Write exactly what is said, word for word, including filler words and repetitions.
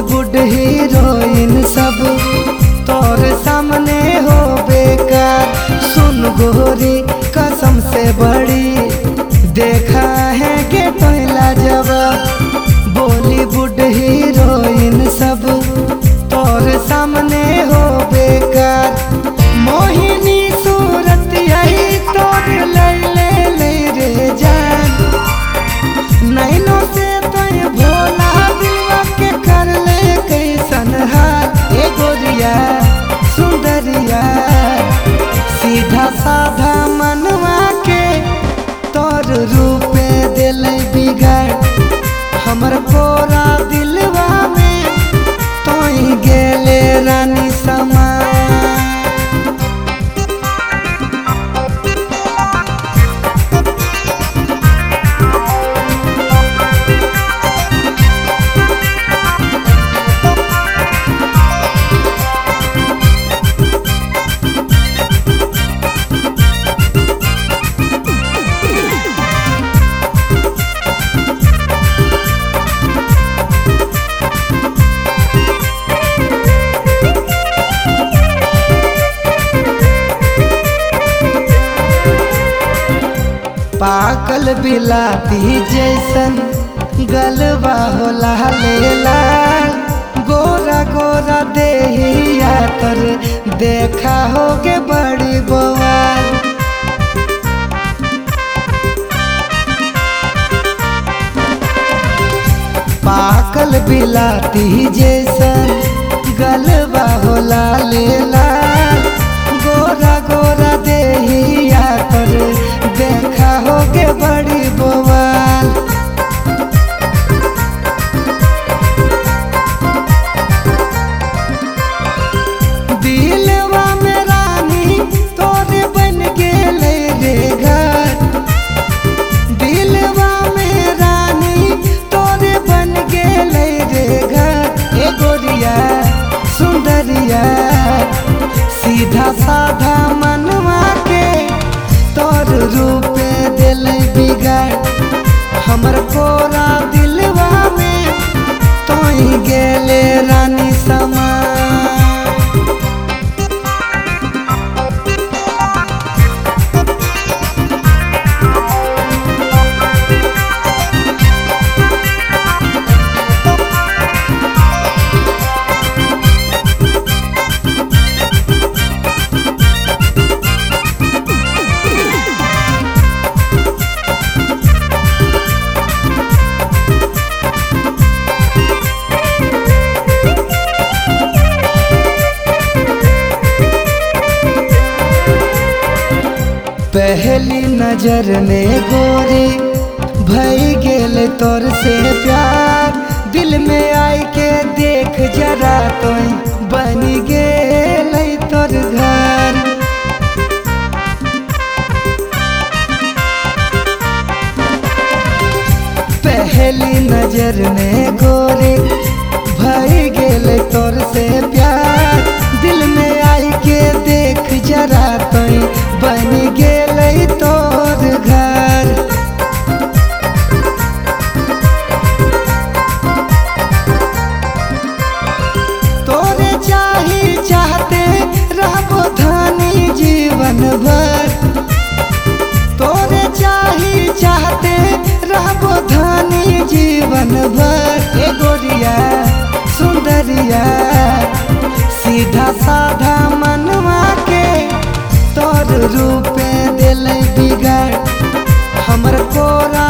Bollywood heroine सब तोर सामने हो बेकार। सुन गोरी कसम से बड़ी देखा है कि पहला जब बॉलीवुड हीरोइन सब तोर सामने हो बेकार। मोहिनी सूरत यही तोर ले ले ले रे जान। नैनो से तय भोला दिलवा के कर ले कैसन हाल। ए गोरिया सुंदरिया सीधा साधा मनवा के तोर रूपे दिल बिगाड़। हमर पूरा दिलवा में तोई गेले रानी समा। पाकल बिलाती जैसन गलबा होला लेला। गोरा गोरा देहिया तर देखा होगे बड़ी बवाल। पाकल बिलाती जैसन गलबा होला लेला। गोरा गोरा देहिया तर देखा होगे बड़ी बवाल। दिलवा में रानी तोरे बन गेले रे घर। दिलवा में रानी तोरे बन गेले रे घर। ए गोरिया सुंदरिया सीधा साधा मनवा के तोर रूपे दिल बिगाड़। हमर पूरा दिलवा में तोई गेले रानी समा। पहली नजर में गोरी भई गेल तोर से प्यार। दिल में आई के देख जरा तो बन गेल तोर घर। पहली नजर में गोरी भई गेल तोर से प्यार। दिल में आई के देख जरा तो बन गेल तोर घर। तोरे चाही चाहते रहबो धानी जीवन भर। तोरे चाही चाहते रहबो धानी जीवन भर। ए गोरिया सुंदरिया सीधा साधा मनवा के तोर रूपे दिल बिगाड़। हमर कोरा